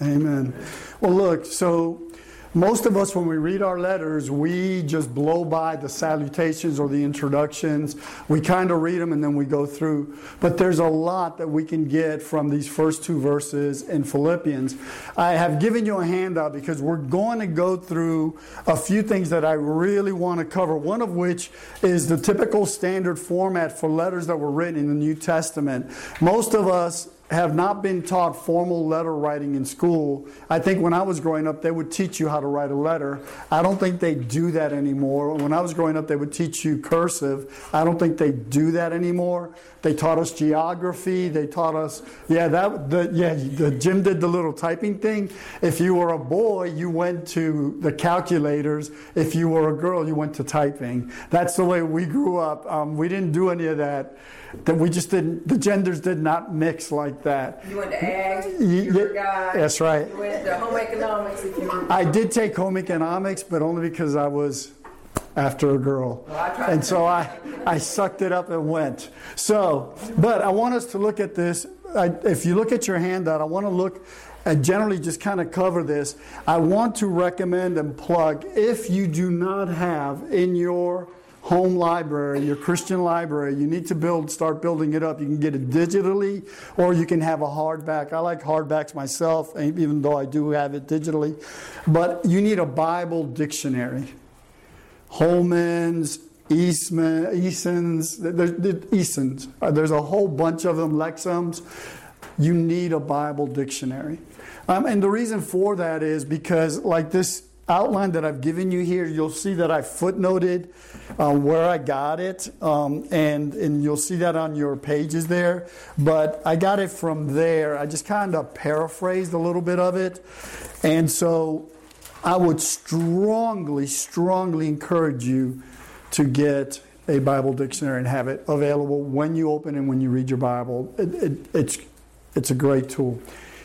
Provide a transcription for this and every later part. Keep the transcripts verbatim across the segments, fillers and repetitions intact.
Amen. Well, look, so most of us, when we read our letters, we just blow by the salutations or the introductions. We kind of read them and then we go through. But there's a lot that we can get from these first two verses in Philippians. I have given you a handout because we're going to go through a few things that I really want to cover. One of which is the typical standard format for letters that were written in the New Testament. Most of us have not been taught formal letter writing in school. I think when I was growing up, they would teach you how to write a letter. I don't think they do that anymore. When I was growing up, they would teach you cursive. I don't think they do that anymore. They taught us geography. They taught us, yeah, that, the, yeah, the, Jim did the little typing thing. If you were a boy, you went to the calculators. If you were a girl, you went to typing. That's the way we grew up. Um, we didn't do any of that. That we just didn't, the genders did not mix like that. You went to ag, you were a guy. That's right. You went to home economics if you were. I did take home economics, but only because I was after a girl. Well, I tried and so I, I sucked it up and went. So, but I want us to look at this. I, if you look at your handout, I want to look and generally just kind of cover this. I want to recommend and plug, if you do not have in your home library, your Christian library, you need to build, start building it up. You can get it digitally, or you can have a hardback. I like hardbacks myself, even though I do have it digitally. But you need a Bible dictionary. Holman's, Eastman, Eason's, there's, Eason's. There's a whole bunch of them, Lexham's. You need a Bible dictionary. Um, and the reason for that is because, like this outline that I've given you here, you'll see that I footnoted uh, where I got it, um, and and you'll see that on your pages there. But I got it from there. I just kind of paraphrased a little bit of it, and so I would strongly, strongly encourage you to get a Bible dictionary and have it available when you open and when you read your Bible. It, it, it's it's a great tool.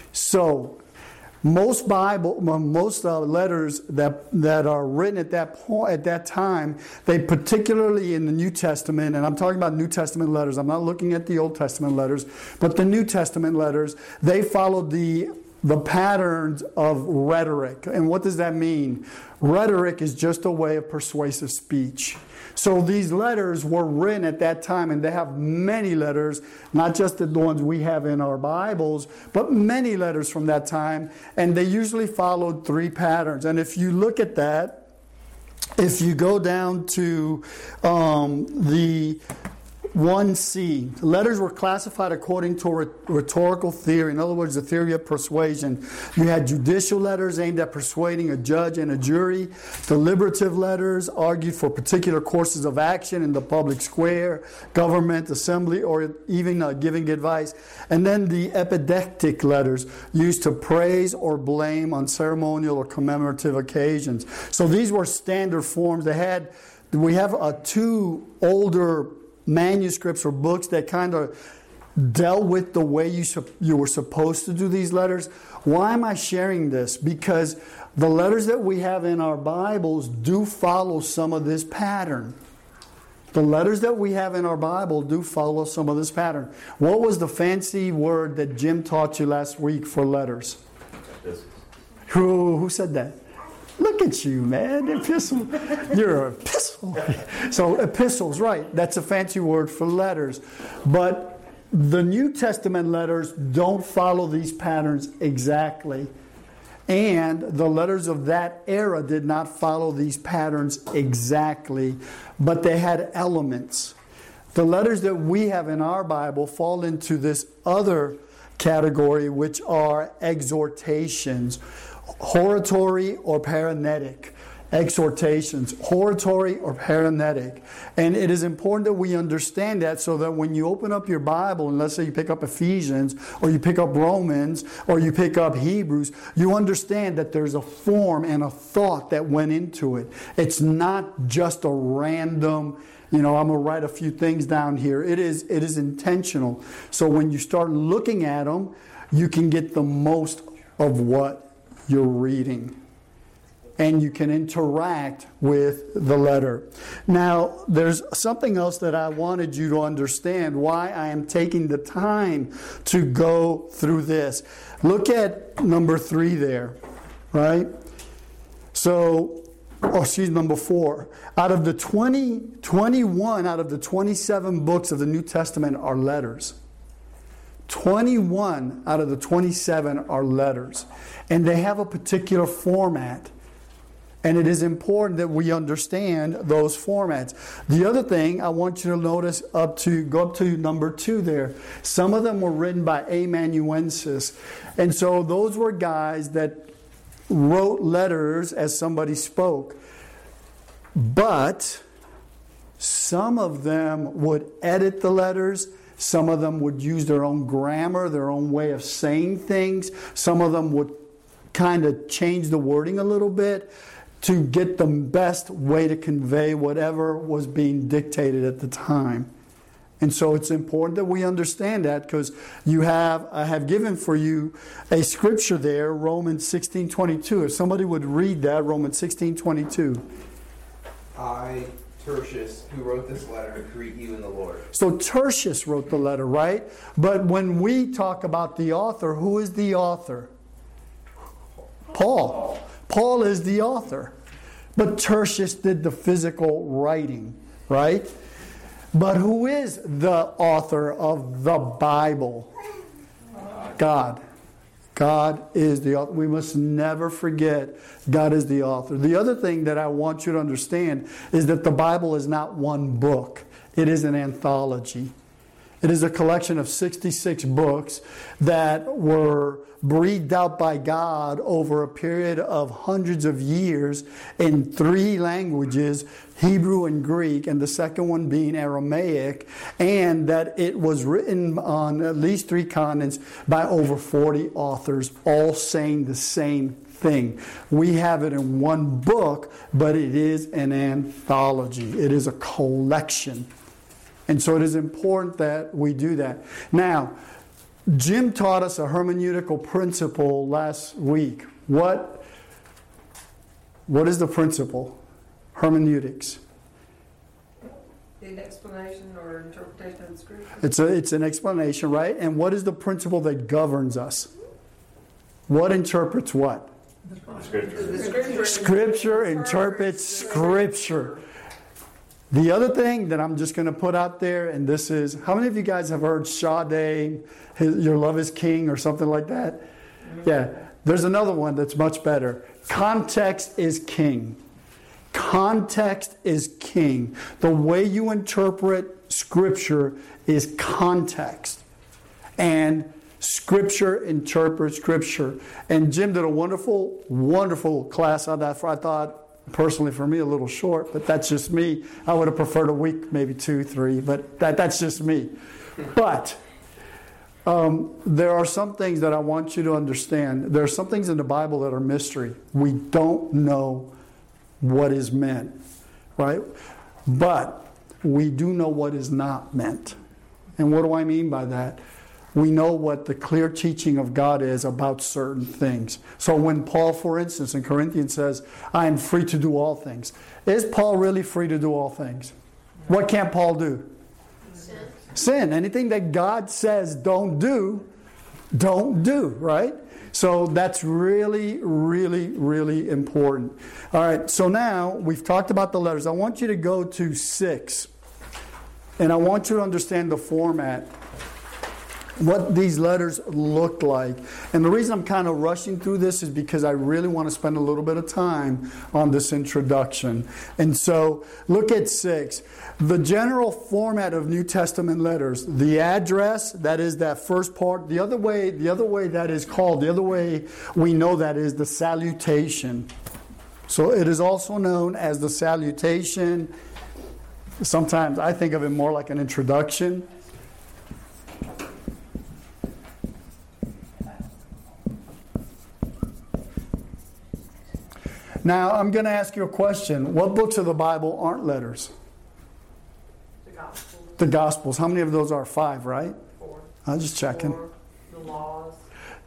So. Most Bible, most uh, letters that that are written at that point, at that time, they particularly in the New Testament, and I'm talking about New Testament letters. I'm not looking at the Old Testament letters, but the New Testament letters. They followed the the patterns of rhetoric. And what does that mean? Rhetoric is just a way of persuasive speech. So these letters were written at that time, and they have many letters, not just the ones we have in our Bibles, but many letters from that time, and they usually followed three patterns. And if you look at that, if you go down to um, the one C, letters were classified according to a rhetorical theory. In other words, the theory of persuasion. You had judicial letters aimed at persuading a judge and a jury. Deliberative letters argued for particular courses of action in the public square, government, assembly, or even uh, giving advice. And then the epidectic letters used to praise or blame on ceremonial or commemorative occasions. So these were standard forms. They had, we have uh, two older manuscripts or books that kind of dealt with the way you you were supposed to do these letters. Why am I sharing this? Because the letters that we have in our Bibles do follow some of this pattern. The letters that we have in our Bible do follow some of this pattern. What was the fancy word that Jim taught you last week for letters? Who, who said that? Look at you, man. Epistle. You're an epistle. So epistles, right. That's a fancy word for letters. But the New Testament letters don't follow these patterns exactly. And the letters of that era did not follow these patterns exactly. But they had elements. The letters that we have in our Bible fall into this other category, which are exhortations. Hortatory or paranetic. Exhortations, hortatory or paranetic. And it is important that we understand that, so that when you open up your Bible, and let's say you pick up Ephesians, or you pick up Romans, or you pick up Hebrews, you understand that there's a form and a thought that went into it. It's not just a random, you know, I'm going to write a few things down here. It is, it is intentional. So when you start looking at them, you can get the most of what you're reading. and you can interact with the letter. Now, there's something else that I wanted you to understand why I am taking the time to go through this. Look at number three there, right? So, oh, excuse number four. Out of the twenty, twenty-one out of the twenty-seven books of the New Testament are letters. twenty-one out of the twenty-seven are letters. And they have a particular format. And it is important that we understand those formats. The other thing I want you to notice, up to go up to number two there. Some of them were written by amanuensis. And so those were guys that wrote letters as somebody spoke. But some of them would edit the letters. Some of them would use their own grammar, their own way of saying things. Some of them would kind of change the wording a little bit to get the best way to convey whatever was being dictated at the time. And so it's important that we understand that, because you have, I have given for you a scripture there, Romans sixteen twenty-two. If somebody would read that, Romans sixteen twenty-two. I, Tertius, who wrote this letter, greet you in the Lord. So Tertius wrote the letter, right? But when we talk about the author, who is the author? Paul. Paul is the author. But Tertius did the physical writing, right? But who is the author of the Bible? God. God is the author. We must never forget God is the author. The other thing that I want you to understand is that the Bible is not one book. It is an anthology. It is a collection of sixty-six books that were breathed out by God over a period of hundreds of years in three languages, Hebrew and Greek, and the second one being Aramaic, and that it was written on at least three continents by over forty authors, all saying the same thing. We have it in one book, but it is an anthology. It is a collection. And so it is important that we do that. Now, Jim taught us a hermeneutical principle last week. What, what is the principle? Hermeneutics. An explanation or interpretation of the scripture. It's, a, it's an explanation, right? And what is the principle that governs us? What interprets what? Scripture. The scripture, Scripture interprets Scripture. The other thing that I'm just going to put out there, and this is, how many of you guys have heard Sade, his, Your Love is King, or something like that? Mm-hmm. Yeah. There's another one that's much better. Context is king. Context is king. The way you interpret Scripture is context. And Scripture interprets Scripture. And Jim did a wonderful, wonderful class on that. For I thought, personally, for me, a little short, but that's just me. I would have preferred a week, maybe two, three, but that, that's just me. But um, there are some things that I want you to understand. There are some things in the Bible that are mystery. We don't know what is meant, right? But we do know what is not meant. And what do I mean by that? We know what the clear teaching of God is about certain things. So when Paul, for instance, in Corinthians says, I am free to do all things. Is Paul really free to do all things? What can't Paul do? Sin. Sin. Anything that God says don't do, don't do, right? So that's really, really, really important. All right, so now we've talked about the letters. I want you to go to six. And I want you to understand the format, what these letters look like. And the reason I'm kind of rushing through this is because I really want to spend a little bit of time on this introduction. And so look at six. The general format of New Testament letters. The address, that is that first part. The other way, the other way that is called, the other way we know that is the salutation. So it is also known as the salutation. Sometimes I think of it more like an introduction. Now, I'm going to ask you a question. What books of the Bible aren't letters? The Gospels. The Gospels. How many of those are? Five, right? Four. I'm just checking. Four. The laws.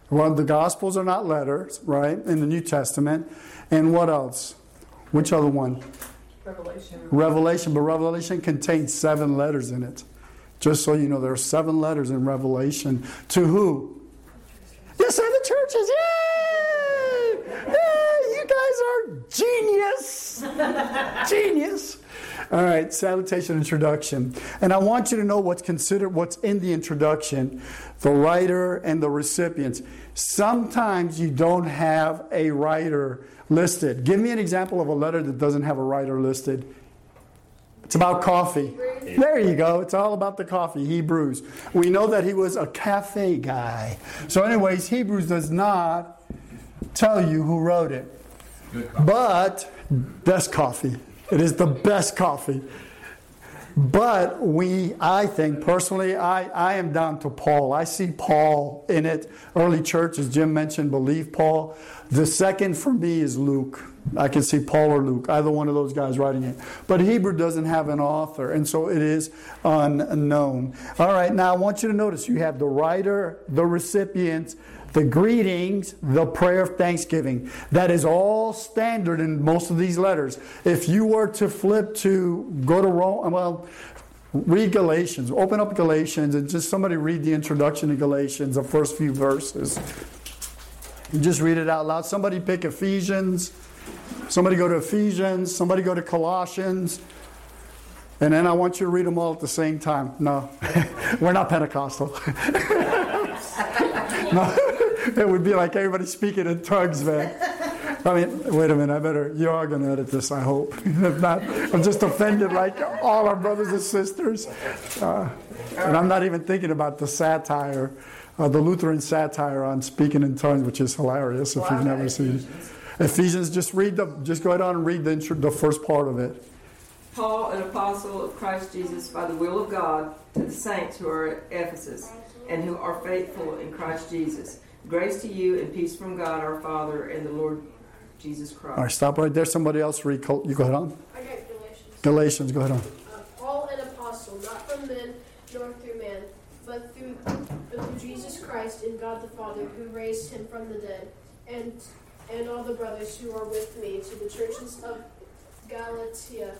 Well, the Gospels are not letters, right, in the New Testament. And what else? Which other one? Revelation. Revelation. But Revelation contains seven letters in it. Just so you know, there are seven letters in Revelation. To who? The seven churches. Yay! Yay! You guys are genius. Genius. All right, salutation, introduction. And I want you to know what's considered, what's in the introduction, the writer and the recipients. Sometimes you don't have a writer listed. Give me an example of a letter that doesn't have a writer listed. It's about coffee. There you go. It's all about the coffee. Hebrews. We know that he was a cafe guy. So anyways, Hebrews does not tell you who wrote it. But best coffee. It is the best coffee. But we, I think, personally, I, I am down to Paul. I see Paul in it. Early church, as Jim mentioned, believe Paul. The second for me is Luke. I can see Paul or Luke, either one of those guys writing it. But Hebrew doesn't have an author, and so it is unknown. All right, now I want you to notice you have the writer, the recipients, the greetings, the prayer of thanksgiving. That is all standard in most of these letters. If you were to flip to, go to Rome, well, read Galatians. Open up Galatians and just somebody read the introduction to Galatians, the first few verses. You just read it out loud. Somebody pick Ephesians. Somebody go to Ephesians. Somebody go to Colossians. And then I want you to read them all at the same time. No, we're not Pentecostal. No, it would be like everybody speaking in tongues, man. I mean, wait a minute, I better, you are going to edit this, I hope. If not, I'm just offended like all our brothers and sisters. Uh, and I'm not even thinking about the satire, uh, the Lutheran satire on speaking in tongues, which is hilarious if you've never seen it. Ephesians, just read the, just go ahead on and read the, intro, the first part of it. Paul, an apostle of Christ Jesus by the will of God, to the saints who are at Ephesus and who are faithful in Christ Jesus. Grace to you and peace from God our Father and the Lord Jesus Christ. All right, stop right there. Somebody else read. You go ahead on. I got Galatians. Galatians, go ahead on. Uh, Paul, an apostle, not from men nor through man, but through, but through Jesus Christ and God the Father, who raised him from the dead, and and all the brothers who are with me, to the churches of Galatia.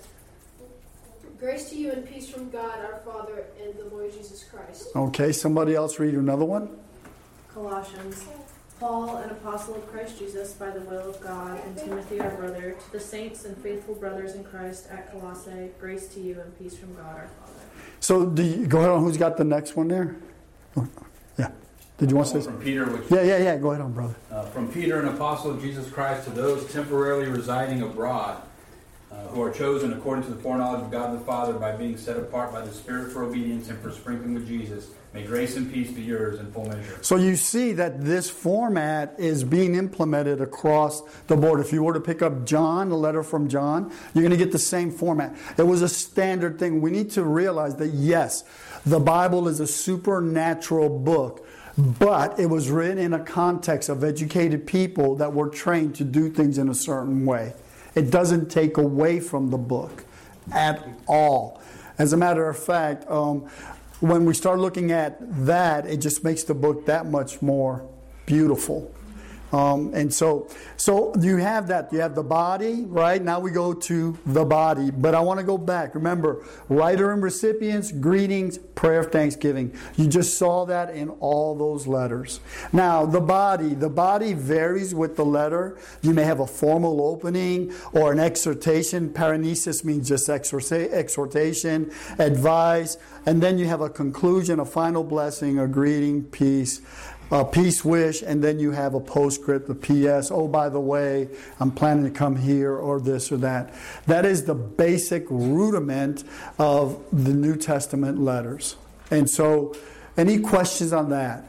Grace to you and peace from God our Father and the Lord Jesus Christ. Okay, somebody else read another one. Colossians. Paul, an apostle of Christ Jesus by the will of God, and Timothy our brother, to the saints and faithful brothers in Christ at Colossae, grace to you and peace from God our Father. So do you, go ahead on. Who's got the next one there? Oh, yeah. Did you want to say from something? Peter, which, Yeah, yeah, yeah. Go ahead on, brother. uh, from Peter, an apostle of Jesus Christ, to those temporarily residing abroad, uh, who are chosen according to the foreknowledge of God the Father by being set apart by the Spirit for obedience and for sprinkling with Jesus. May grace and peace be yours in full measure. So you see that this format is being implemented across the board. If you were to pick up John, a letter from John, you're going to get the same format. It was a standard thing. We need to realize that, yes, the Bible is a supernatural book, but it was written in a context of educated people that were trained to do things in a certain way. It doesn't take away from the book at all. As a matter of fact, um, when we start looking at that, it just makes the book that much more beautiful. Um, and so, so you have that. You have the body, right? Now we go to the body. But I want to go back. Remember, writer and recipients, greetings, prayer of thanksgiving. You just saw that in all those letters. Now, the body. The body varies with the letter. You may have a formal opening or an exhortation. Paranesis means just exhortation, advice. And then you have a conclusion, a final blessing, a greeting, peace. A peace wish, and then you have a postscript, a P S. Oh, by the way, I'm planning to come here, or this or that. That is the basic rudiment of the New Testament letters. And so, any questions on that?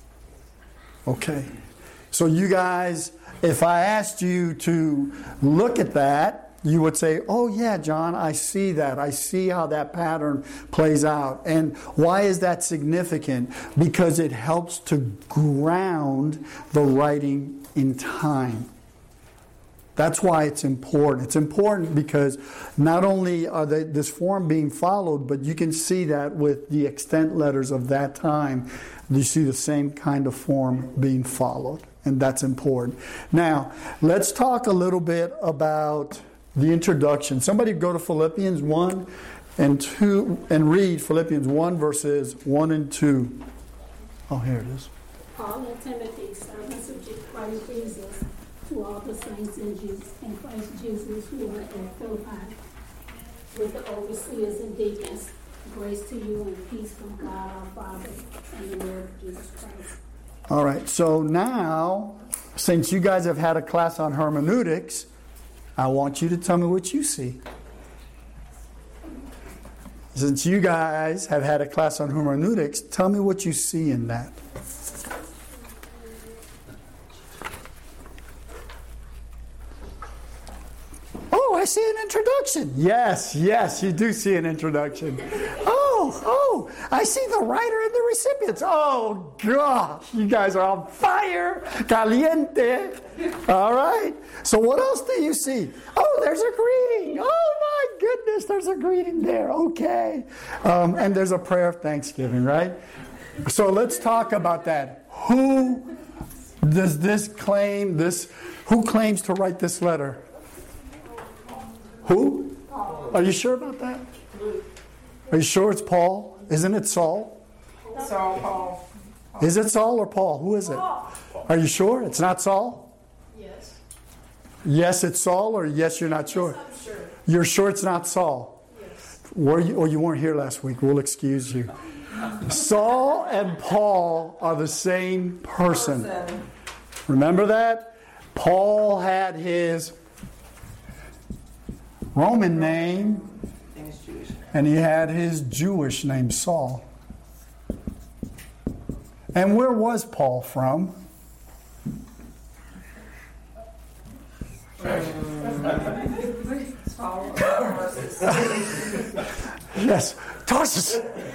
Okay. So you guys, if I asked you to look at that, you would say, oh yeah, John, I see that. I see how that pattern plays out. And why is that significant? Because it helps to ground the writing in time. That's why it's important. It's important because not only are they, this form being followed, but you can see that with the extant letters of that time, you see the same kind of form being followed. And that's important. Now, let's talk a little bit about the introduction. Somebody go to Philippians one and two and read Philippians one verses one and two. Oh, here it is. Paul and Timothy, servants of Christ Jesus, to all the saints in Jesus in Christ Jesus who are at Philippi, with the overseers and deacons, grace to you and peace from God our Father and the Lord Jesus Christ. All right, so now, since you guys have had a class on hermeneutics, I want you to tell me what you see. Since you guys have had a class on hermeneutics, tell me what you see in that. Oh, I see an introduction. Yes, yes, you do see an introduction. Oh, oh, I see the writer and the recipients. Oh, gosh, you guys are on fire. Caliente. All right. So what else do you see? Oh, there's a greeting. Oh, my goodness, there's a greeting there. Okay. Um, and there's a prayer of thanksgiving, right? So let's talk about that. Who does this claim, this, who claims to write this letter? Who? Are you sure about that? Are you sure it's Paul? Isn't it Saul? Saul, Paul. Is it Saul or Paul? Who is it? Are you sure it's not Saul? Yes. Yes, it's Saul, or yes, you're not sure? Yes, I'm sure. You're sure it's not Saul? Yes. Were you, or you weren't here last week. We'll excuse you. Saul and Paul are the same person. Person. Remember that? Paul had his Roman name, and he had his Jewish name, Saul. And where was Paul from? Yes, Tarsus.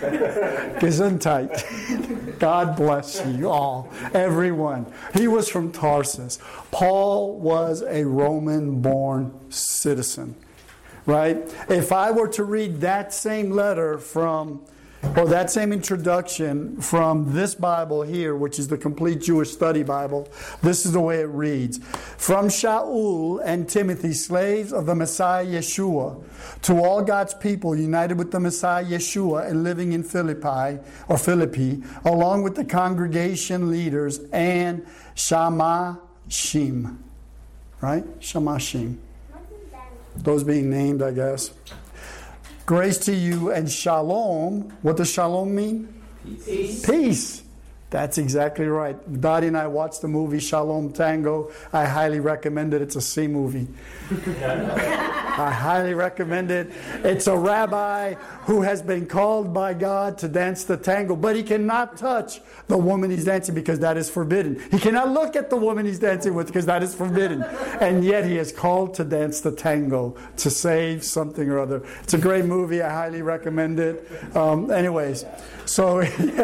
Gesundheit. God bless you all, everyone. He was from Tarsus. Paul was a Roman-born citizen. Right? If I were to read that same letter from, or that same introduction from this Bible here, which is the Complete Jewish Study Bible, this is the way it reads. From Shaul and Timothy, slaves of the Messiah Yeshua, to all God's people united with the Messiah Yeshua and living in Philippi, or Philippi, along with the congregation leaders and Shamashim. Right? Shamashim. Those being named, I guess. Grace to you and shalom. What does shalom mean? Peace. Peace. That's exactly right. Dottie and I watched the movie Shalom Tango. I highly recommend it. It's a C movie. I highly recommend it. It's a rabbi who has been called by God to dance the tango, but he cannot touch the woman he's dancing because that is forbidden. He cannot look at the woman he's dancing with because that is forbidden. And yet he is called to dance the tango to save something or other. It's a great movie. I highly recommend it. Um, anyways, so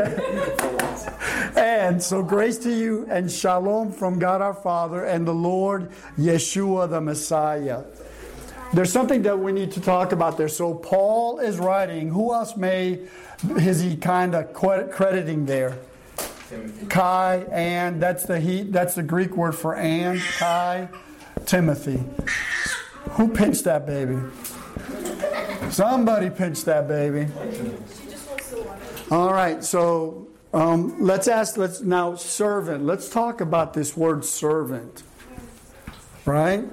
and so grace to you and shalom from God our Father and the Lord Yeshua the Messiah. There's something that we need to talk about there. So Paul is writing. Who else may is he kind of crediting there? Timothy. Kai, and that's the he, that's the Greek word for and, Kai, Timothy. Who pinched that baby? Somebody pinched that baby. All right, so um, let's ask. Let's now servant. Let's talk about this word servant. Right?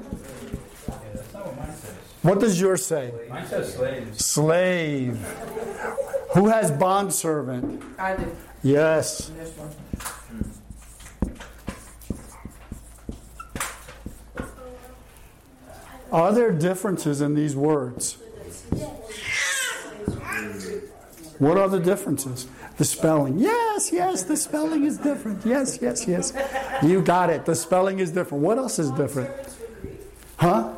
What does yours say? Mine says slave. Slave. Who has bondservant? I do. Yes. This one. Are there differences in these words? What are the differences? The spelling. Yes, yes, the spelling is different. Yes, yes, yes. You got it. The spelling is different. What else is different? Huh?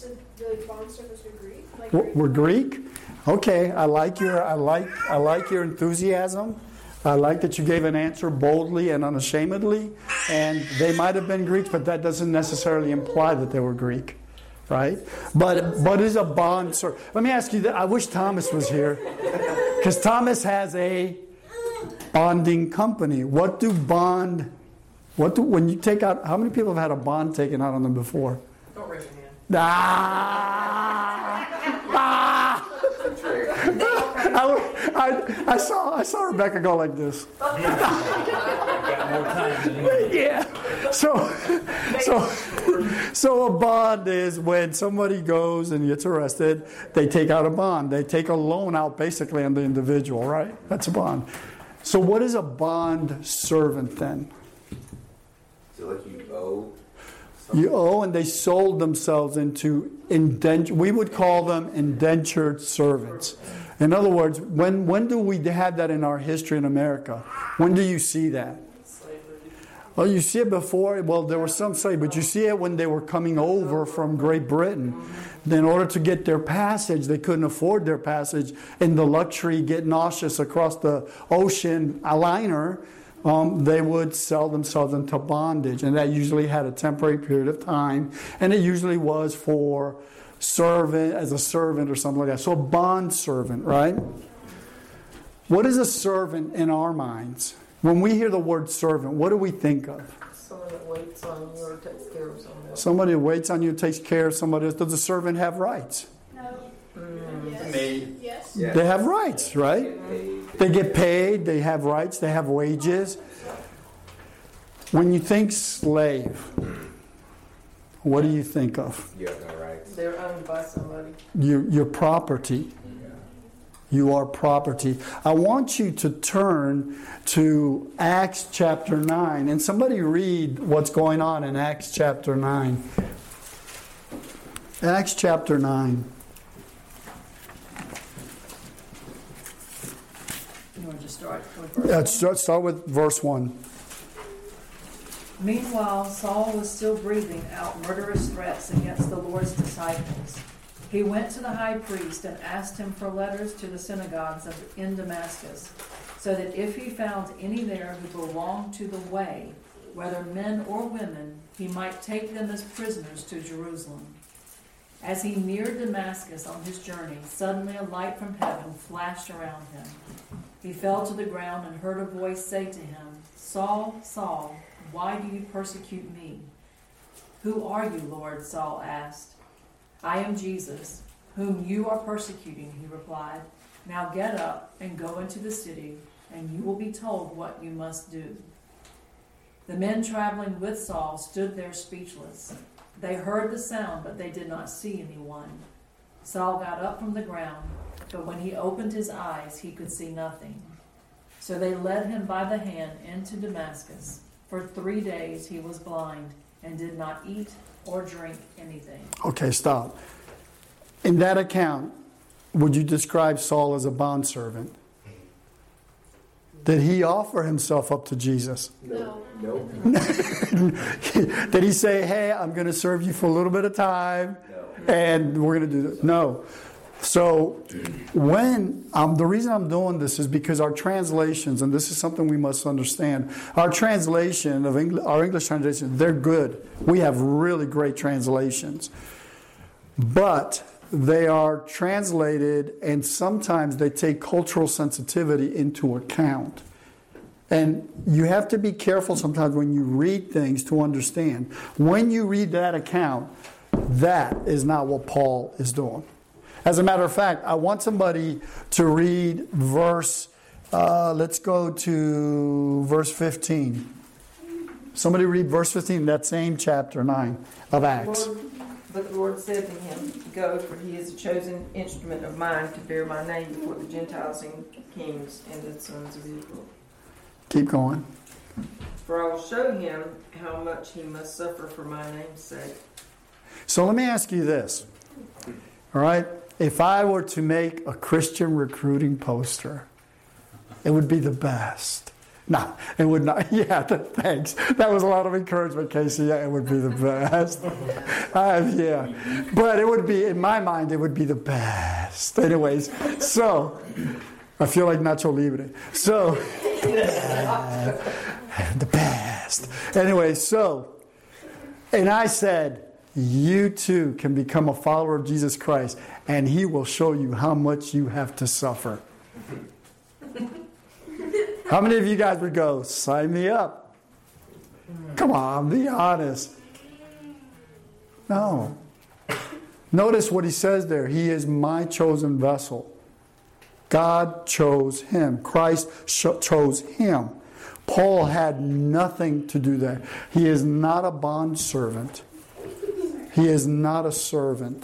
We're we're Greek? Okay, I like your I like I like your enthusiasm. I like that you gave an answer boldly and unashamedly. And they might have been Greeks, but that doesn't necessarily imply that they were Greek. right? But but is a bond servant. Let me ask you that. I wish Thomas was here, because Thomas has a bonding company. What do bond? What do when you take out? How many people have had a bond taken out on them before? Don't raise your hand. Ah! Ah! I, I, I saw I saw Rebecca go like this. Got more time than you. Yeah. So, so, so a bond is when somebody goes and gets arrested, they take out a bond. They take a loan out basically on the individual, right? That's a bond. So what is a bond servant then? So like you owe. You owe, and they sold themselves into indentured. We would call them indentured servants. In other words, when when do we have that in our history in America? When do you see that? Well, you see it before. Well, there was some slavery, but you see it when they were coming over from Great Britain. In order to get their passage, they couldn't afford their passage. In the luxury, get nauseous across the ocean, a liner. Um, they would sell themselves into bondage, and that usually had a temporary period of time, and it usually was for servant, as a servant or something like that. So a bond servant, right? What is a servant in our minds? When we hear the word servant, what do we think of? Someone that waits on you or takes care of someone else. Somebody who waits on you, takes care of somebody else. Does a servant have rights? No. Mm. Yes. Maid. Yes. Yeah. They have rights, right? They get paid, they have rights, they have wages. When you think slave, what do you think of? You have no rights. They're owned by somebody. You, your property. You are property. I want you to turn to Acts chapter nine. And somebody read what's going on in Acts chapter nine. Acts chapter nine. You want to just start with verse Let's start, start with verse one. Meanwhile, Saul was still breathing out murderous threats against the Lord's disciples. He went to the high priest and asked him for letters to the synagogues of, in Damascus, so that if he found any there who belonged to the way, whether men or women, he might take them as prisoners to Jerusalem. As he neared Damascus on his journey, suddenly a light from heaven flashed around him. He fell to the ground and heard a voice say to him, "Saul, Saul, why do you persecute me?" "Who are you, Lord?" Saul asked. "I am Jesus, whom you are persecuting," he replied. "Now get up and go into the city, and you will be told what you must do." The men traveling with Saul stood there speechless. They heard the sound, but they did not see anyone. Saul got up from the ground, but when he opened his eyes, he could see nothing. So they led him by the hand into Damascus. For three days he was blind and did not eat or drink anything. Okay, stop. In that account, would you describe Saul as a bondservant? Did he offer himself up to Jesus? No. Nope. Did he say, "Hey, I'm going to serve you for a little bit of time, No. and we're going to do this"? No. So, when um, the reason I'm doing this is because our translations, and this is something we must understand, our translation of English, our English translation, they're good. We have really great translations, but they are translated, and sometimes they take cultural sensitivity into account. And you have to be careful sometimes when you read things to understand. When you read that account, that is not what Paul is doing. As a matter of fact, I want somebody to read verse, uh, let's go to verse fifteen. Somebody read verse fifteen, that same chapter nine of Acts. Lord, but the Lord said to him, "Go, for he is a chosen instrument of mine to bear my name before the Gentiles and kings and the sons of Israel. Keep going. For I will show him how much he must suffer for my name's sake." So let me ask you this. All right? If I were to make a Christian recruiting poster, it would be the best. No, it would not. Yeah, thanks. That was a lot of encouragement, Casey. Yeah, it would be the best. Uh, yeah. But it would be, in my mind, it would be the best. Anyways, so, I feel like Nacho Libre. So, the best. Anyway, so, and I said, you too can become a follower of Jesus Christ, and He will show you how much you have to suffer. How many of you guys would go, sign me up? Come on, be honest. No. Notice what he says there. He is my chosen vessel. God chose him. Christ chose him. Paul had nothing to do there. He is not a bondservant. He is not a servant.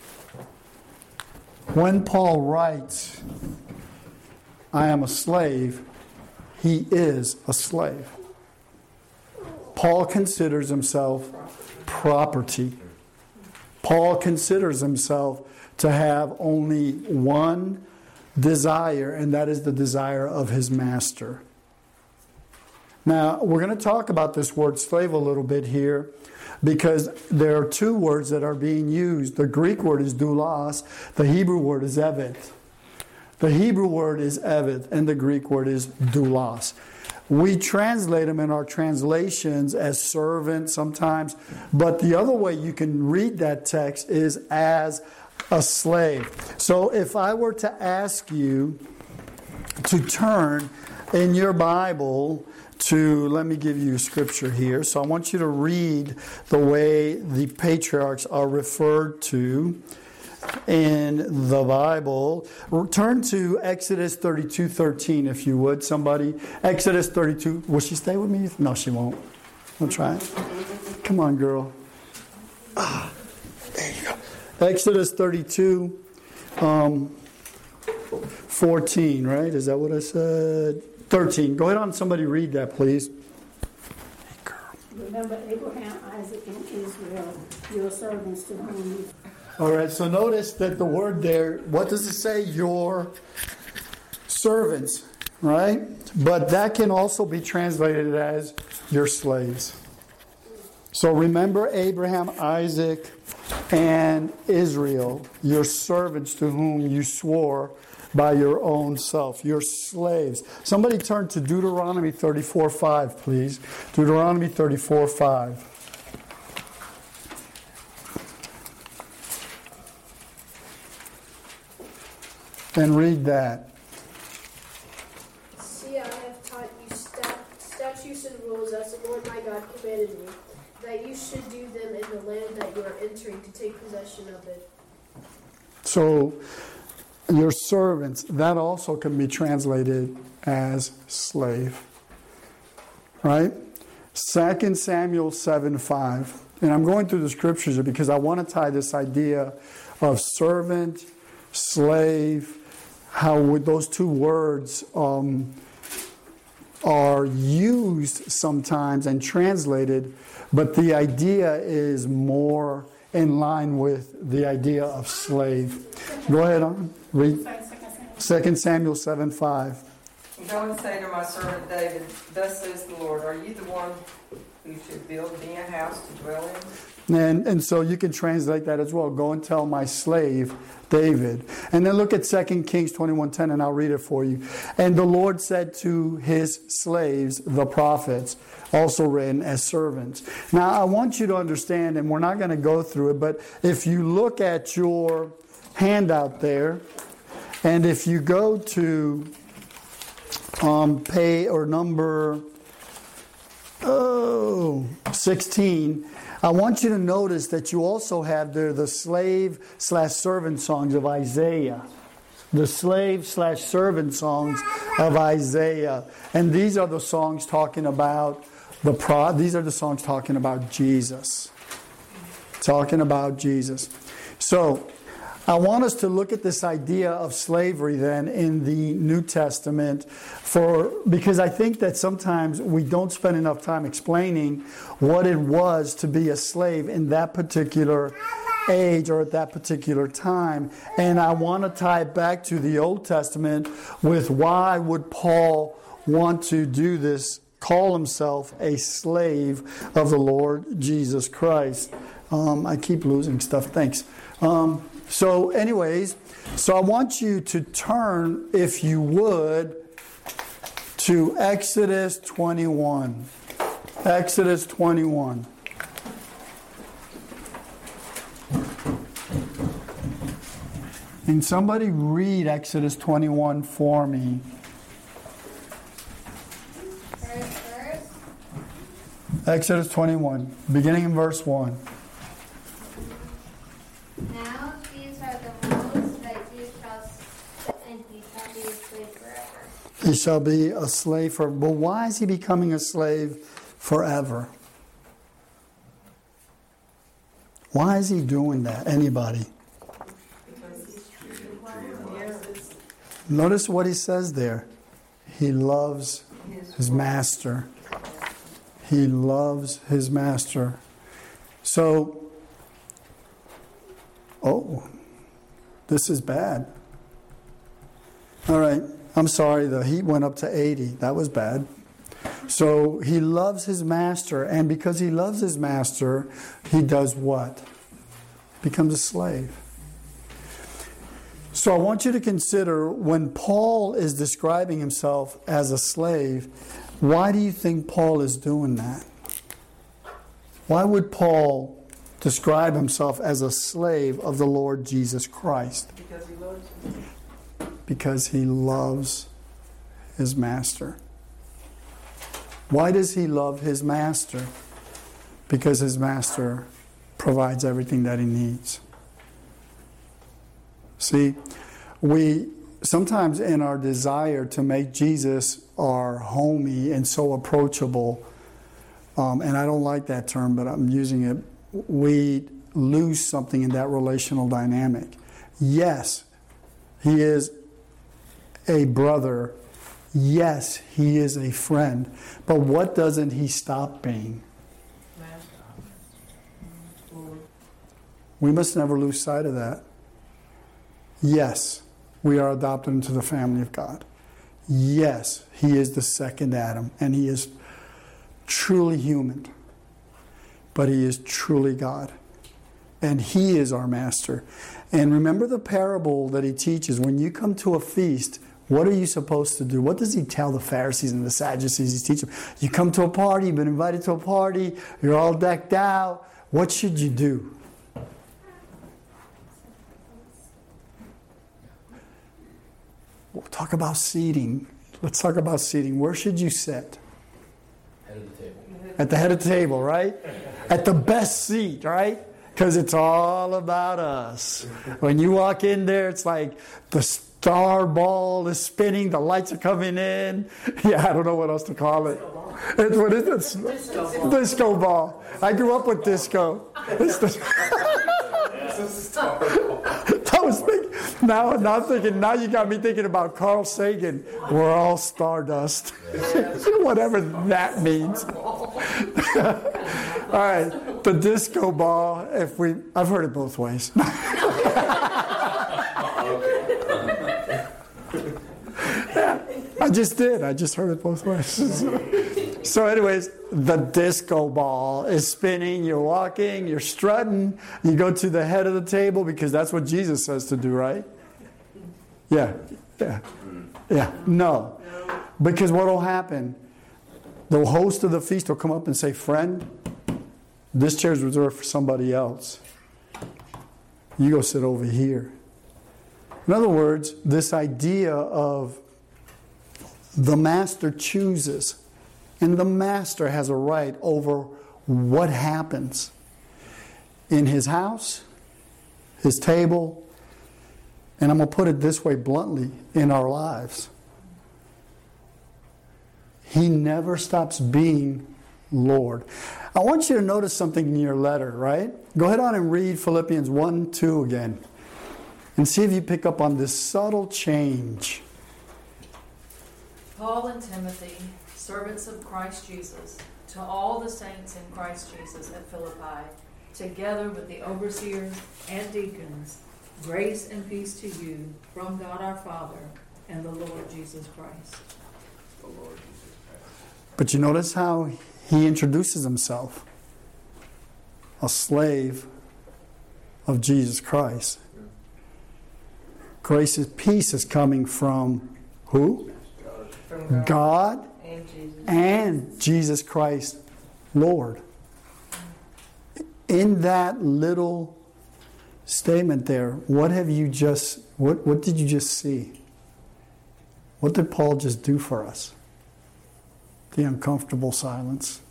When Paul writes, I am a slave, he is a slave. Paul considers himself property. Paul considers himself to have only one desire, and that is the desire of his master. Now, we're going to talk about this word slave a little bit here, because there are two words that are being used. The Greek word is doulos. The Hebrew word is eved. The Hebrew word is eved, and the Greek word is doulos. We translate them in our translations as servant sometimes, but the other way you can read that text is as a slave. So if I were to ask you to turn in your Bible to, let me give you scripture here. So I want you to read the way the patriarchs are referred to in the Bible. Turn to Exodus thirty-two thirteen, if you would, somebody. Exodus thirty-two. Will she stay with me? No, she won't. We'll try it. Come on, girl. Ah, there you go. Exodus thirty-two, um, fourteen, right? Is that what I said? thirteen. Go ahead on, somebody read that, please. Hey, girl. Remember Abraham, Isaac, and Israel, your servants to whom you... All right, so notice that the word there, what does it say? Your servants, right? But that can also be translated as your slaves. So remember Abraham, Isaac, and Israel, your servants to whom you swore by your own self, your slaves. Somebody turn to Deuteronomy thirty-four five, please. Deuteronomy thirty-four five. And read that. See, I have taught you stat- statutes and rules as the Lord my God commanded me, that you should do them in the land that you are entering to take possession of it. So, your servants, that also can be translated as slave. Right? Second Samuel seven five. And I'm going through the scriptures because I want to tie this idea of servant, slave, how would those two words um, are used sometimes and translated, but the idea is more in line with the idea of slave. Go ahead on. Read Second Samuel seven five. Go and say to my servant David, thus says the Lord, are you the one who should build me a house to dwell in? And, and so you can translate that as well. Go and tell my slave David. And then look at Second Kings twenty-one ten, and I'll read it for you. And the Lord said to his slaves, the prophets, also written as servants. Now, I want you to understand, and we're not going to go through it, but if you look at your handout there, and if you go to um, pay or number oh, sixteen, I want you to notice that you also have there the slave slash servant songs of Isaiah. The slave slash servant songs of Isaiah. And these are the songs talking about the pro these are the songs talking about Jesus. Talking about Jesus. So I want us to look at this idea of slavery then in the New Testament, for because I think that sometimes we don't spend enough time explaining what it was to be a slave in that particular age or at that particular time. And I want to tie it back to the Old Testament with why would Paul want to do this, call himself a slave of the Lord Jesus Christ. Um, I keep losing stuff. Thanks. Um, So anyways, so I want you to turn, if you would, to Exodus twenty-one. Exodus twenty-one. Can somebody read Exodus twenty-one for me? Exodus twenty-one, beginning in verse one. Now these are the rules that you shall, and he shall be a slave forever. He shall be a slave for. But why is he becoming a slave forever? Why is he doing that? Anybody? Notice what he says there. He loves his master. He loves his master. So, oh, this is bad. All right, I'm sorry, the heat went up to eighty. That was bad. So he loves his master, and because he loves his master, he does what? Becomes a slave. So I want you to consider when Paul is describing himself as a slave, why do you think Paul is doing that? Why would Paul describe himself as a slave of the Lord Jesus Christ? Because he loves him. Because he loves his master. Why does he love his master? Because his master provides everything that he needs. See, we sometimes in our desire to make Jesus our homie and so approachable, um, and I don't like that term, but I'm using it, we lose something in that relational dynamic. Yes, he is a brother. Yes, he is a friend. But what doesn't he stop being? We must never lose sight of that. Yes, we are adopted into the family of God. Yes, he is the second Adam, and he is truly human. But he is truly God. And he is our master. And remember the parable that he teaches. When you come to a feast, what are you supposed to do? What does he tell the Pharisees and the Sadducees? He's teaching them. You come to a party, you've been invited to a party, you're all decked out. What should you do? We'll talk about seating. Let's talk about seating. Where should you sit? Head of the table. At the head of the table, right? At the best seat, right? Because it's all about us. When you walk in there, it's like the star ball is spinning, the lights are coming in. Yeah, I don't know what else to call it. It's, what is this? Disco ball. Disco ball. I grew up with disco. It's the I was thinking, now, now I'm thinking, now you got me thinking about Carl Sagan. We're all stardust. Whatever that means. All right, the disco ball, if we, I've heard it both ways. Yeah, I just did. I just heard it both ways. So anyways, the disco ball is spinning, you're walking, you're strutting, you go to the head of the table because that's what Jesus says to do, right? Yeah, yeah, yeah, no. Because what will happen? The host of the feast will come up and say, friend, this chair is reserved for somebody else. You go sit over here. In other words, this idea of the master chooses. And the master has a right over what happens in his house, his table, and I'm going to put it this way bluntly, in our lives. He never stops being Lord. I want you to notice something in your letter, right? Go ahead on and read Philippians one, two again. And see if you pick up on this subtle change. Paul and Timothy, servants of Christ Jesus, to all the saints in Christ Jesus at Philippi, together with the overseers and deacons, grace and peace to you from God our Father and the Lord Jesus Christ. The Lord Jesus Christ. But you notice how he introduces himself. A slave of Jesus Christ. Grace and peace is coming from who? From God. God And Jesus. and Jesus Christ, Lord. In that little statement there, what have you just, what, what did you just see? What did Paul just do for us? The uncomfortable silence.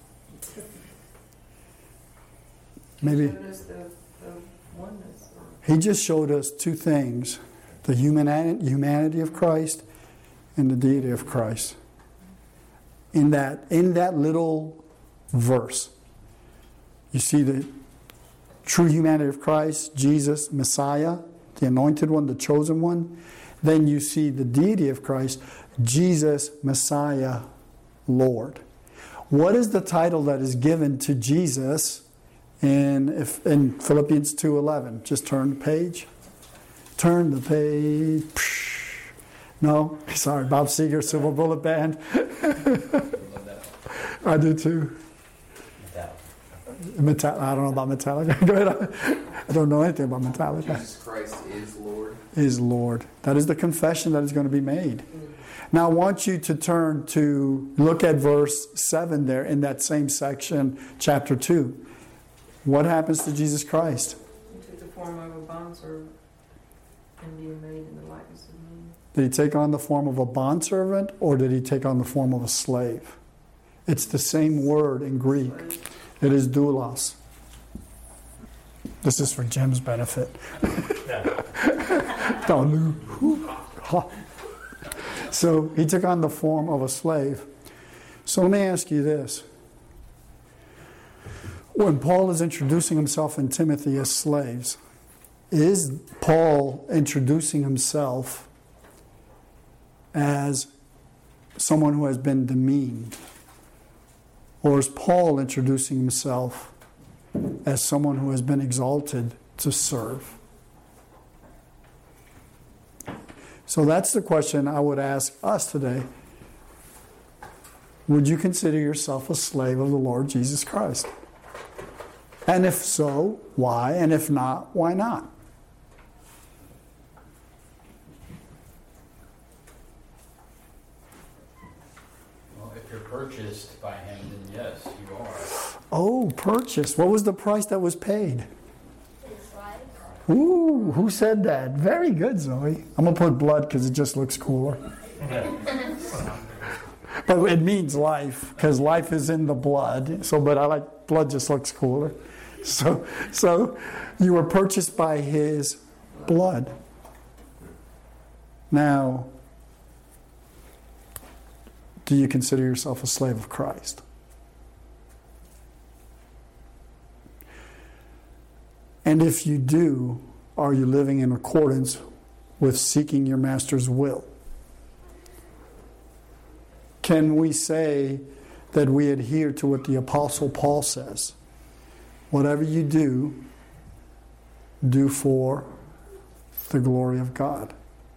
Maybe Showed us the, the oneness. he just showed us two things: the humanity, humanity of Christ and the deity of Christ. In that, in that little verse, you see the true humanity of Christ, Jesus, Messiah, the anointed one, the chosen one. Then you see the deity of Christ, Jesus, Messiah, Lord. What is the title that is given to Jesus in, if, in Philippians two eleven? Just turn the page. Turn the page. No? Sorry, Bob Seger, Silver Bullet Band. I do too. Metallica. I don't know about Metallica. Go ahead. I don't know anything about Metallica. Jesus Christ is Lord. Is Lord. That is the confession that is going to be made. Now I want you to turn to, look at verse seven there in that same section, chapter two. What happens to Jesus Christ? He took the form of a bondservant and being made in the likeness of men. Did he take on the form of a bondservant, or did he take on the form of a slave? It's the same word in Greek. It is doulos. This is for Jim's benefit. So he took on the form of a slave. So let me ask you this. When Paul is introducing himself and Timothy as slaves, is Paul introducing himself as someone who has been demeaned? Or is Paul introducing himself as someone who has been exalted to serve? So that's the question I would ask us today. Would you consider yourself a slave of the Lord Jesus Christ? And if so, why? And if not, why not? Well, if you're purchased by him, then yes, you are. Oh, purchased. What was the price that was paid? His life. Ooh, who said that? Very good, Zoe. I'm going to put blood because it just looks cooler. But it means life, because life is in the blood. So, but I like blood just looks cooler. So, so you were purchased by his blood. Now, do you consider yourself a slave of Christ? And if you do, are you living in accordance with seeking your master's will? Can we say that we adhere to what the Apostle Paul says? Whatever you do, do for the glory of God.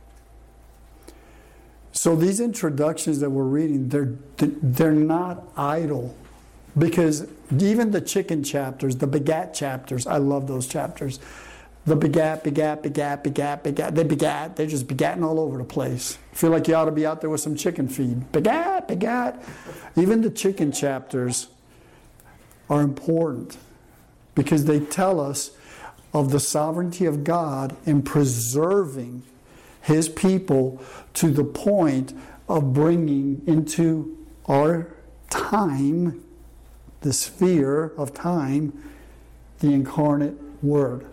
So these introductions that we're reading, they're they're not idle. Because even the chicken chapters, the begat chapters, I love those chapters. The begat, begat, begat, begat, begat. They begat. They're just begatting all over the place. I feel like you ought to be out there with some chicken feed. Begat, begat. Even the chicken chapters are important because they tell us of the sovereignty of God in preserving His people to the point of bringing into our time, the sphere of time, the incarnate Word.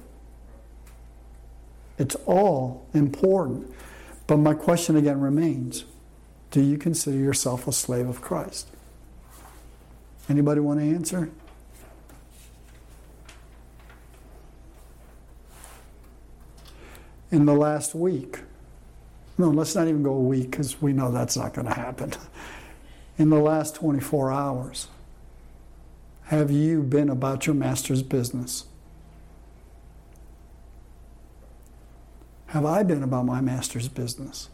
It's all important. But my question again remains, do you consider yourself a slave of Christ? Anybody want to answer? In the last week, no, let's not even go a week because we know that's not going to happen. In the last twenty-four hours, have you been about your master's business? Have I been about my master's business?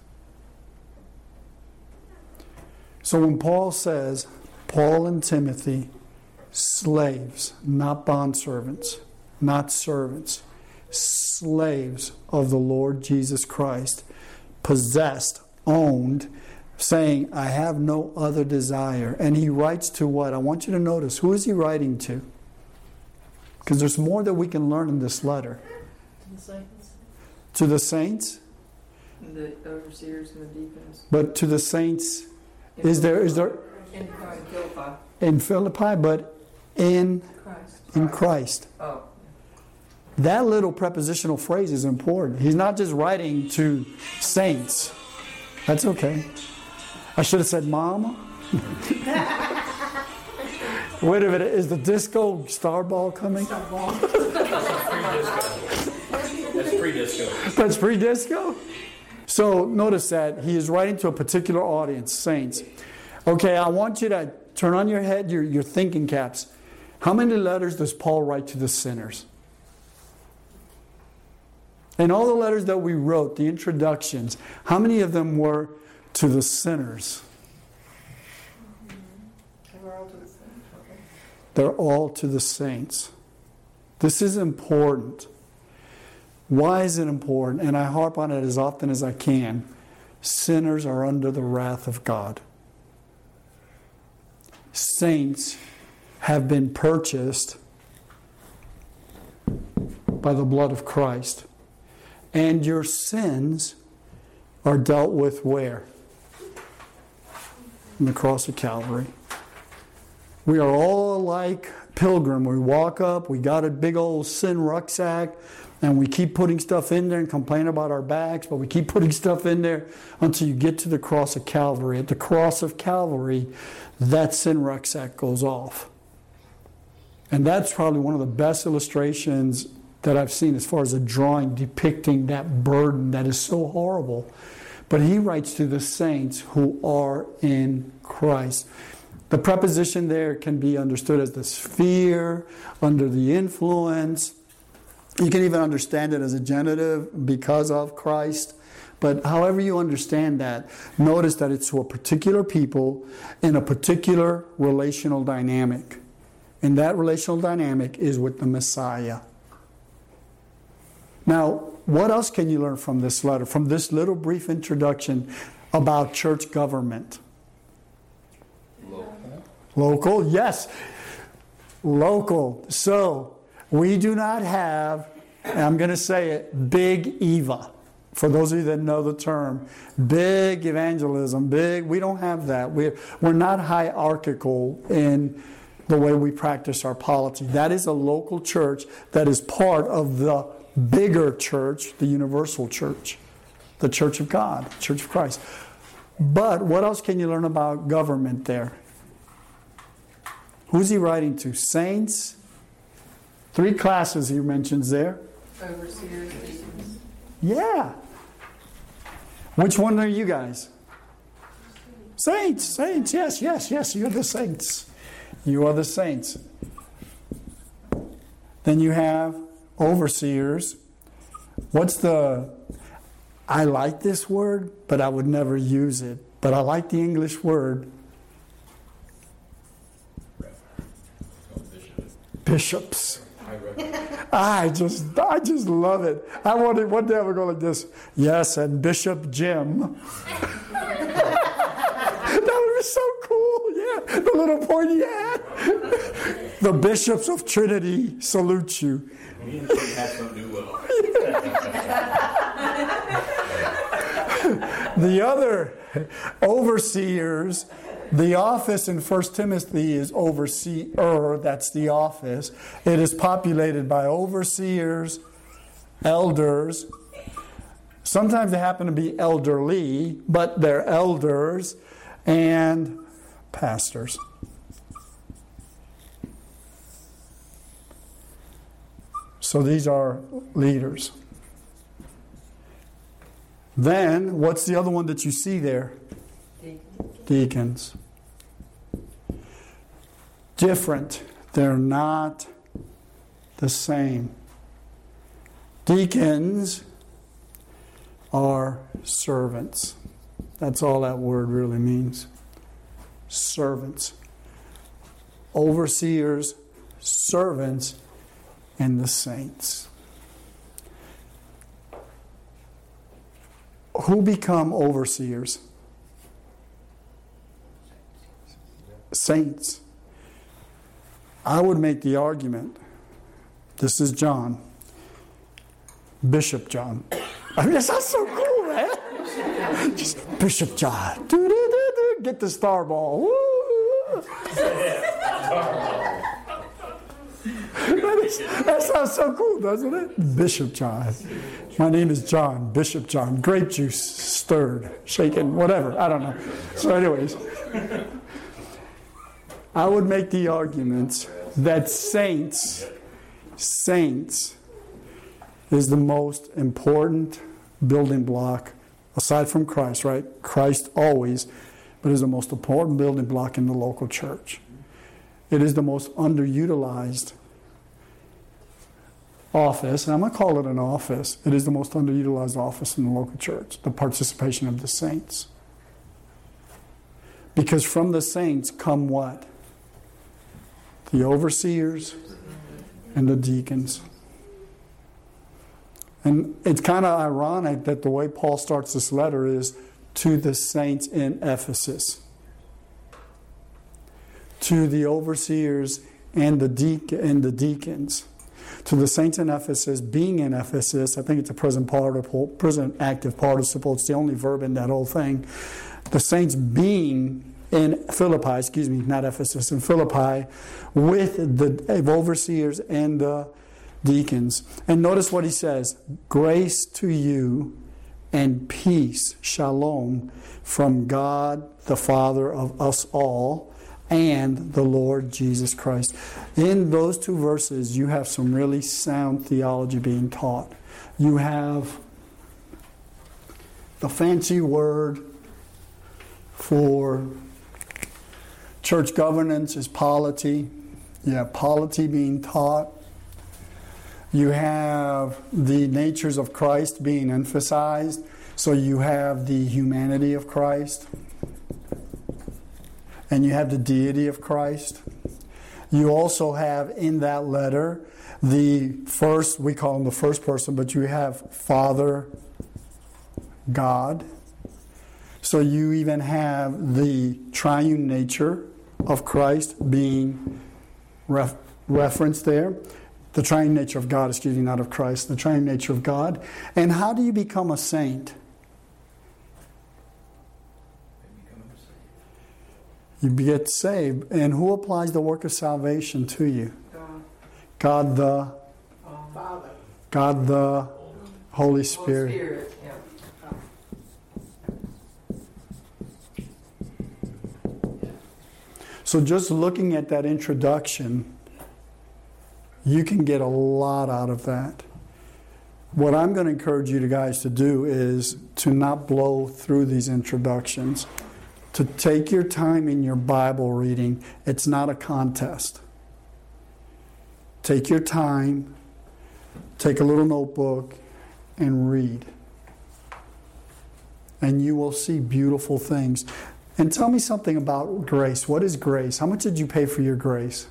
So when Paul says, Paul and Timothy, slaves, not bondservants, not servants, slaves of the Lord Jesus Christ, possessed, owned, saying, I have no other desire. And he writes to what? I want you to notice, who is he writing to? Because there's more that we can learn in this letter. To the saints. To the saints? The overseers and the deacons. But to the saints, is there is there In Philippi. in Philippi, but in Christ. in Christ. Oh. That little prepositional phrase is important. He's not just writing to saints. That's okay. I should have said mama. Wait a minute, is the disco star ball coming? That's pre-disco. That's pre-disco? So notice that he is writing to a particular audience, saints. Okay, I want you to turn on your head your, your thinking caps. How many letters does Paul write to the sinners? In all the letters that we wrote, the introductions, how many of them were to the sinners? They're all to the saints. This is important. Why is it important? And I harp on it as often as I can. Sinners are under the wrath of God. Saints have been purchased by the blood of Christ. And your sins are dealt with where? On the cross of Calvary. We are all like pilgrim. We walk up, we got a big old sin rucksack, and we keep putting stuff in there and complain about our backs, but we keep putting stuff in there until you get to the cross of Calvary. At the cross of Calvary, that sin rucksack goes off. And that's probably one of the best illustrations that I've seen as far as a drawing depicting that burden that is so horrible. But he writes to the saints who are in Christ. The preposition there can be understood as the sphere, under the influence. You can even understand it as a genitive, because of Christ. But however you understand that, notice that it's to a particular people in a particular relational dynamic. And that relational dynamic is with the Messiah. Now, what else can you learn from this letter, from this little brief introduction about church government? Local. Local, yes. Local. So, we do not have, and I'm going to say it, big Eva. For those of you that know the term, big evangelism, big, we don't have that. We're, we're not hierarchical in the way we practice our polity. That is a local church that is part of the bigger church, the universal church, the Church of God, Church of Christ. But what else can you learn about government there? Who's he writing to? Saints? Three classes he mentions there. Overseers, deacons. Yeah. Which one are you guys? Saints, saints, yes, yes, yes, you're the saints. You are the saints. Then you have overseers. What's the... I like this word, but I would never use it. But I like the English word. Bishops. I just, I just love it. I wanted one day I would go like this. Yes, and Bishop Jim. That would be so cool. Yeah, the little pointy hat. The bishops of Trinity salute you. The other overseers, the office in First Timothy is overseer, that's the office. It is populated by overseers, elders. Sometimes they happen to be elderly, but they're elders and pastors. So these are leaders. Then, what's the other one that you see there? Deacons. Deacons. Different. They're not the same. Deacons are servants. That's all that word really means. Servants. Overseers, servants, and the saints. Who become overseers? Saints. I would make the argument, this is John, Bishop John. I mean, that sounds so cool, man. Just Bishop John. Do, do, do, do. Get the star ball. Woo. That, is, that sounds so cool, doesn't it? Bishop John. My name is John, Bishop John. Grape juice stirred, shaken, whatever. I don't know. So anyways, I would make the argument that saints, saints is the most important building block, aside from Christ, right? Christ always, but is the most important building block in the local church. It is the most underutilized office, and I'm going to call it an office. It is the most underutilized office in the local church, the participation of the saints. Because from the saints come what? The overseers and the deacons. And it's kind of ironic that the way Paul starts this letter is to the saints in Ephesus, to the overseers and the de- and the deacons. To the saints in Ephesus, being in Ephesus, I think it's a present participle, present active participle. It's the only verb in that whole thing. The saints being in Philippi, excuse me, not Ephesus, in Philippi, with the overseers and the deacons. And notice what he says: grace to you and peace, shalom, from God the Father of us all, and the Lord Jesus Christ. In those two verses, you have some really sound theology being taught. You have the fancy word for church governance is polity. You have polity being taught. You have the natures of Christ being emphasized. So you have the humanity of Christ. And you have the deity of Christ. You also have in that letter the first, we call him the first person, but you have Father God. So you even have the triune nature of Christ being ref- referenced there. The triune nature of God, excuse me, not of Christ, the triune nature of God. And how do you become a saint? You get saved. And who applies the work of salvation to you? God. God the Father. God the Holy Spirit. Holy Spirit, yeah. So just looking at that introduction, you can get a lot out of that. What I'm going to encourage you guys to do is to not blow through these introductions. To take your time in your Bible reading. It's not a contest. Take your time, take a little notebook, and read. And you will see beautiful things. And tell me something about grace. What is grace? How much did you pay for your grace?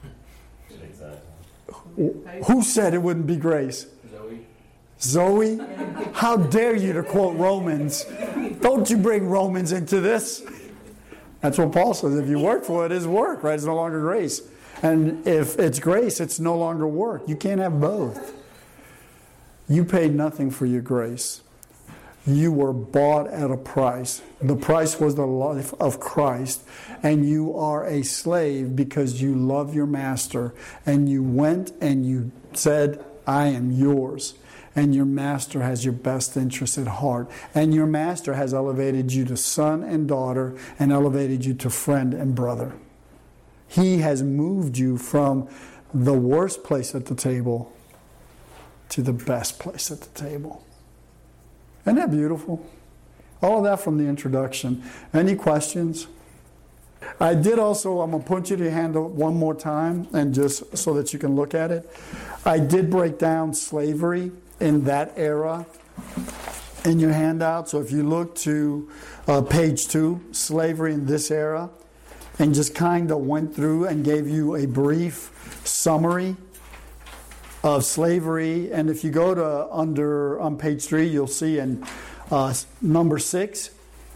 Who said it wouldn't be grace? Zoe? How dare you to quote Romans? Don't you bring Romans into this? That's what Paul says. If you work for it, it's work, right? It's no longer grace. And if it's grace, it's no longer work. You can't have both. You paid nothing for your grace. You were bought at a price. The price was the life of Christ. And you are a slave because you love your master. And you went and you said, I am yours. And your master has your best interest at heart. And your master has elevated you to son and daughter and elevated you to friend and brother. He has moved you from the worst place at the table to the best place at the table. Isn't that beautiful? All of that from the introduction. Any questions? I did also, I'm going to point you to your hand one more time, and just so that you can look at it. I did break down slavery in that era in your handout. So if you look to uh, page two, slavery in this era, and just kind of went through and gave you a brief summary of slavery. And if you go to under on page three, you'll see in uh, number six,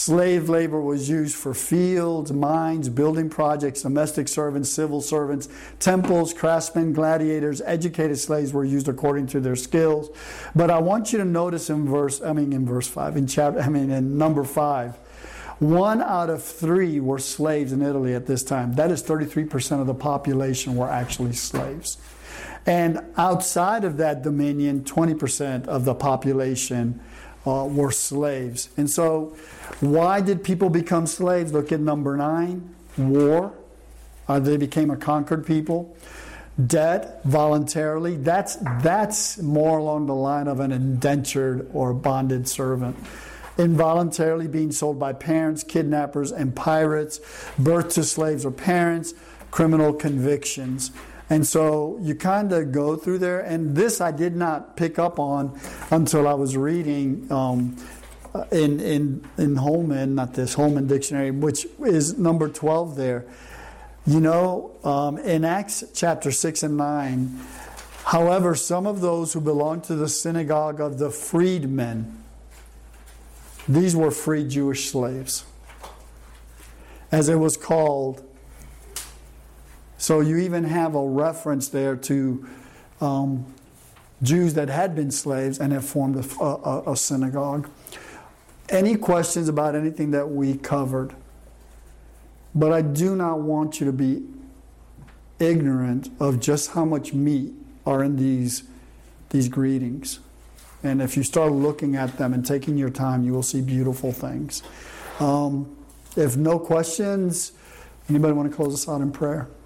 Slave labor was used for fields, mines, building projects, domestic servants, civil servants, temples, craftsmen, gladiators. Educated slaves were used according to their skills. But I want you to notice in verse, I mean in verse five, in chapter, I mean in number five, one out of three were slaves in Italy at this time. That is thirty-three percent of the population were actually slaves. And outside of that dominion, twenty percent of the population uh, were slaves. And so, why did people become slaves? Look at number nine, war. Uh, they became a conquered people. Debt, voluntarily. That's, that's more along the line of an indentured or bonded servant. Involuntarily being sold by parents, kidnappers, and pirates. Birth to slaves or parents. Criminal convictions. And so you kind of go through there. And this I did not pick up on until I was reading um, in, in, in Holman, not this, Holman Dictionary, which is number twelve there. You know, um, in Acts chapter six and nine, however, some of those who belonged to the synagogue of the freedmen, these were free Jewish slaves, as it was called. So you even have a reference there to um, Jews that had been slaves and have formed a, a, a synagogue. Any questions about anything that we covered? But I do not want you to be ignorant of just how much meat are in these, these greetings. And if you start looking at them and taking your time, you will see beautiful things. Um, if no questions, anybody want to close us out in prayer?